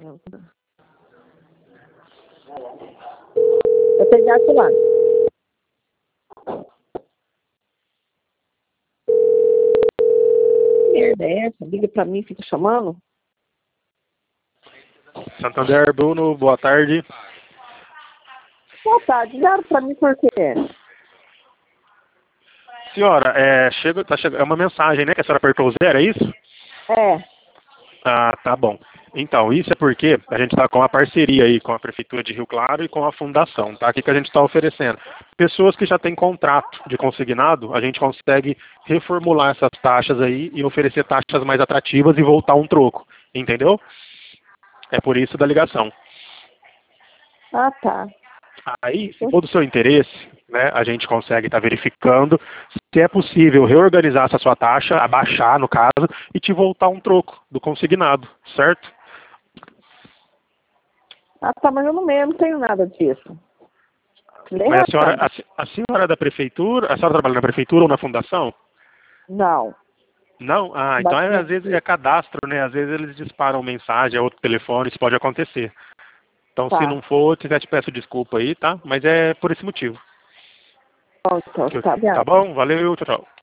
Eu pegar esse lá. Que merda é essa? Liga pra mim, fica chamando. Santander, Bruno, boa tarde. Boa tarde, ligaram pra mim por quê? Senhora, é uma mensagem, né, que a senhora apertou o 0, é isso? É. Ah, tá bom. Então, isso é porque a gente está com uma parceria aí com a Prefeitura de Rio Claro e com a Fundação, tá? O que a gente está oferecendo? Pessoas que já têm contrato de consignado, a gente consegue reformular essas taxas aí e oferecer taxas mais atrativas e voltar um troco, entendeu? É por isso da ligação. Ah, tá. Aí, se for do seu interesse, né, a gente consegue estar verificando se é possível reorganizar essa sua taxa, abaixar no caso, e te voltar um troco do consignado, certo? Ah, tá, mas eu não tenho nada disso. Nem Mas razão. a senhora é da prefeitura, a senhora trabalha na prefeitura ou na fundação? Não. Não? Ah, então às vezes é cadastro, né? Às vezes eles disparam mensagem, é outro telefone, isso pode acontecer. Então se Tá. não for, eu já te peço desculpa aí, tá? Mas é por esse motivo. Bom, então, tá, Tá obrigada. bom? Valeu, tchau, tchau.